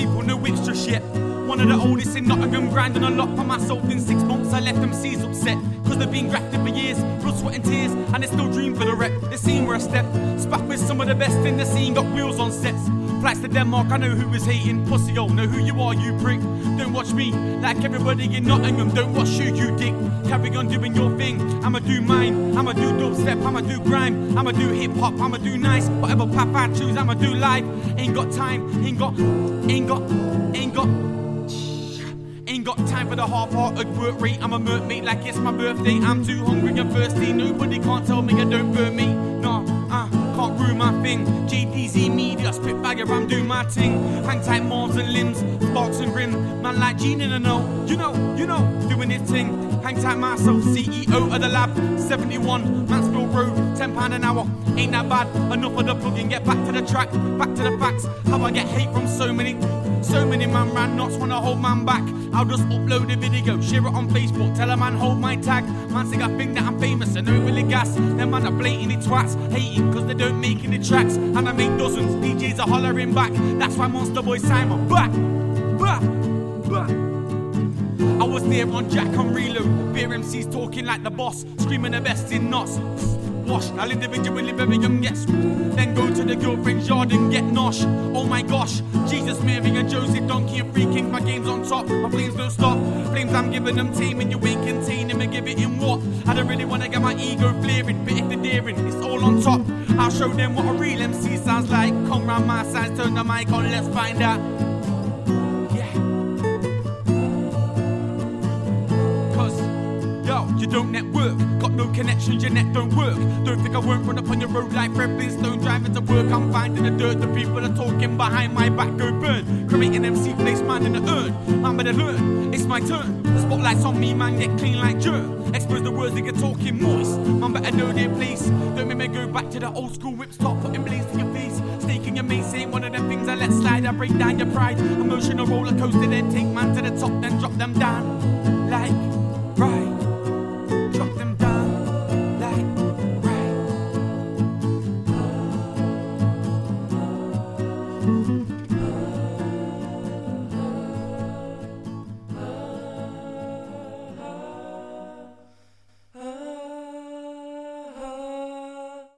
people know it's just yet. One of the oldest in Nottingham, grinding a lot for myself. In 6 months I left them C's upset, cause they've been grafted for years, blood, sweat and tears, and they still dream for the rep. They seen where I step, spat with some of the best in the scene, got wheels on sets. Flights to Denmark, I know who is hating. Pussy, yo, know who you are, you prick. Don't watch me like everybody in Nottingham. Don't watch you dick. Carry on doing your thing, I'ma do mine. I'ma do dubstep, I'ma do grime, I'ma do hip hop, I'ma do nice. Whatever path I choose, I'ma do live. Ain't got time, ain't got time for the half-hearted work rate. I'm a merc mate like it's my birthday. I'm too hungry and thirsty. Nobody can't tell me I don't burn me. Nah, can't ruin my thing. JDZ Media, spit fire, I'm doing my ting. Hang tight Mars and limbs, sparks and rims. Man like Gene in the know, you know, doing his ting. Hang tight myself, CEO of the lab. 71, Mansfield Road, £10 an hour. Ain't that bad, enough of the plugging. Get back to the track, back to the facts. How I get hate from so many man ran knots, wanna hold man back. I'll just upload a video, share it on Facebook, tell a man hold my tag. Man say I think that I'm famous and overly gas. Them man are blatantly twats, hating cause they don't make any tracks. And I make dozens, DJs are hollering back. That's why Monster Boy Simon back. I was there on Jack on reload, beer MCs talking like the boss, screaming the best in knots. Wash, I'll individually very young, yes. Then go to the girlfriend's yard and get nosh. Oh my gosh, Jesus, Mary and Joseph, Donkey and Free Kings, my game's on top. My flames don't stop, flames I'm giving them tame and you ain't containing me, give it in what? I don't really wanna get my ego flaring, but if they're daring, it's all on top. I'll show them what a real MC sounds like. Come round my side, turn the mic on, let's find out. You don't network, got no connections, your net don't work. Don't think I won't run up on your road like Fred Flintstone driving to work. I'm finding the dirt, the people are talking behind my back go burn. Creating MC place, man in the urn. Man better learn, it's my turn. The spotlight's on me, man, get clean like germ. Expose the words that get talking moist. Man better know their place. Don't make me go back to the old school whip stop, putting blaze to your face. Staking your mace ain't one of them things I let slide. I break down your pride. Emotional roller coaster, then take man to the top, then drop them down. Like